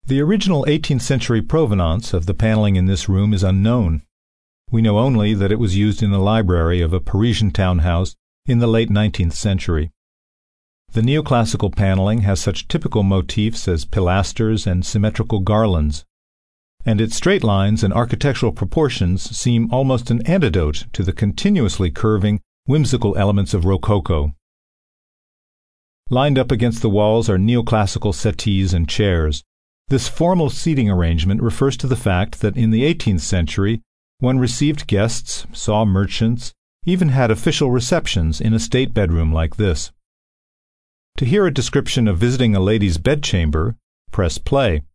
The original 18th century provenance of the paneling in this room is unknown. We know only that it was used in the library of a Parisian townhouse in the late 19th century. The neoclassical paneling has such typical motifs as pilasters and symmetrical garlands, and its straight lines and architectural proportions seem almost an antidote to the continuously curving, whimsical elements of Rococo. Lined up against the walls are neoclassical settees and chairs. This formal seating arrangement refers to the fact that in the 18th century one received guests, saw merchants, even had official receptions in a state bedroom like this. To hear a description of visiting a lady's bedchamber, press play.